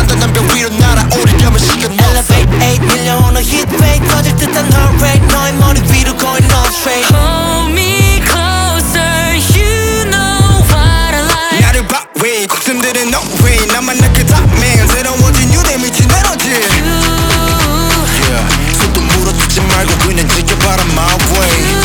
가던 남벽 위로 날아오르려면 시간 없어. Elevate 8 밀려 오는 heat wave 터질 듯한 heart rate 너의 머리 위로 going on straight. Hold me closer, you know what I like. 나를 봐 왜 곡선들은 no way 나만 나 그 탑맨 새로워진 유대 미친 에너지. Yeah 손도 물어주지 말고 그냥 지켜봐라 my way.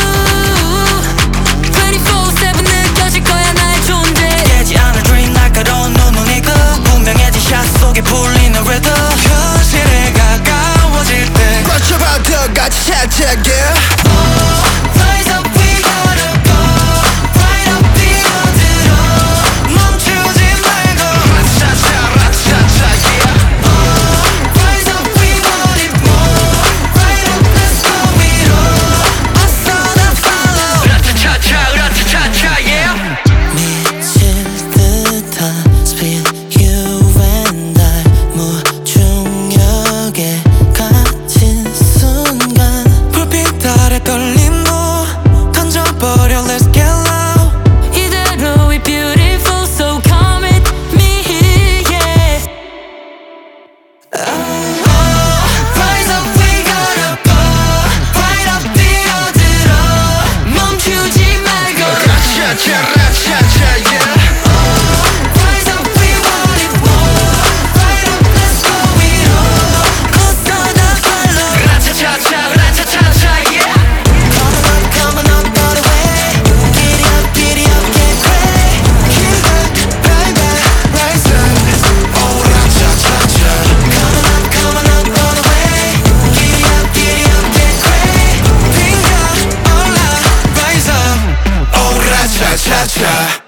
24/7 느껴질 거야 나의 존재. 깨지 않을 dream 날카로운 눈은 이그 분명해진 샷 속에 풀리는 rhythm. 현실에 가까워질 때 맞춰봐 더 같이 차차게. Rise up we gotta go right up 뛰어들어 멈추지 말고 라차차 라차차 yeah. Rise up we want it more right up let's go 위로 어서 다 follow 라차차차 라차차차 yeah. 미칠 듯한 speed you and I 무중력에 갇힌 순간 불빛 아래 떨림도 던져버려 let's get loud. 이대로 we beautiful so come with me yeah. Rise up we gotta go right up 뛰어들어 멈추지 말고 차차 라차차 yeah. Rise up we want it more right up let's go 위로 어서 다 follow 라차차차 라차차차 yeah. Coming up all the way giddy up get crazy Kick back right back rise up Oh 라차차차. Coming up all the way giddy up get crazy Finger all up rise up Oh 라차차차.